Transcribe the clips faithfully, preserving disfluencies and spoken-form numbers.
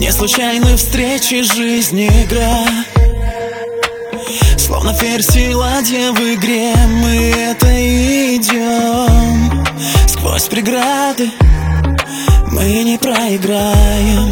Не случайны встречи, жизнь игра. Словно ферзь и ладья в игре, мы это идем. Сквозь преграды мы не проиграем.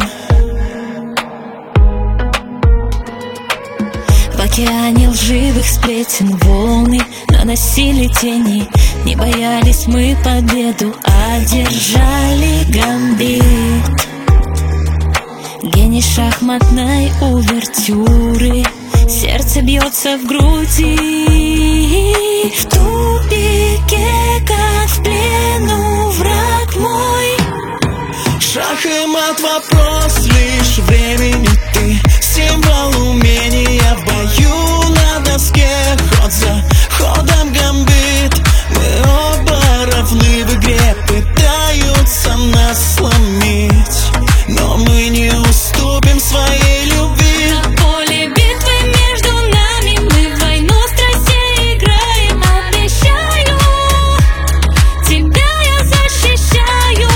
В океане лживых сплетен волны наносили тени. Не боялись мы победу, а держали гамбит. Гений шахматной увертюры, сердце бьется в груди. В тупике, как в плену, враг мой. Шах и мат, вопрос лишь времени. Ты символ умения в бою на доске. Ход за ходом гамбит. Мы оба равны в игре, пытаются нас сломить, но мы не уступим своей любви. На поле битвы между нами мы в войну страстей играем. Обещаю, тебя я защищаю.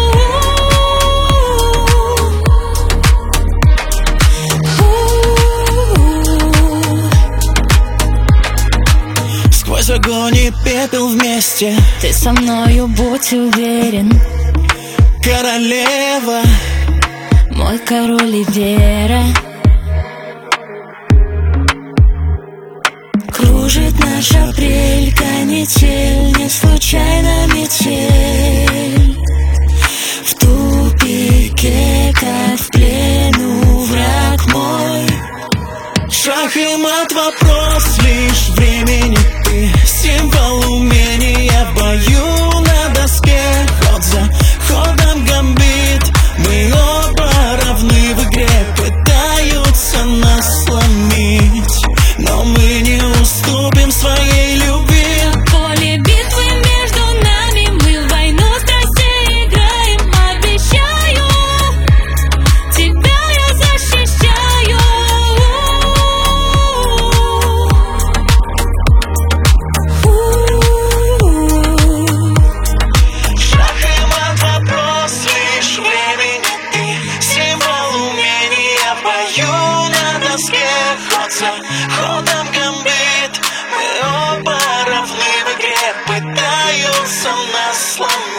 Сквозь огонь и пепел вместе. Ты со мною, будь уверен. Королева, мой король и вера. Кружит наша апрель, канитель, не случайно метель. В тупике, как в плену, враг мой. Шах и мат, вопрос лишь времени. Ты символ умения в бою на доске. Ход за ходом гамбит. Мы оба равны в игре, пытаются нас сломить, но мы не уступим своей любви. На поле битвы между нами мы в войну страстей играем. Обещаю, тебя я защищаю. Шах и мат, вопрос лишь времени. Ты символ умения в бою на доске. Ход за ходом гамбит. Мы оба равны в игре, пытаются нас сломить.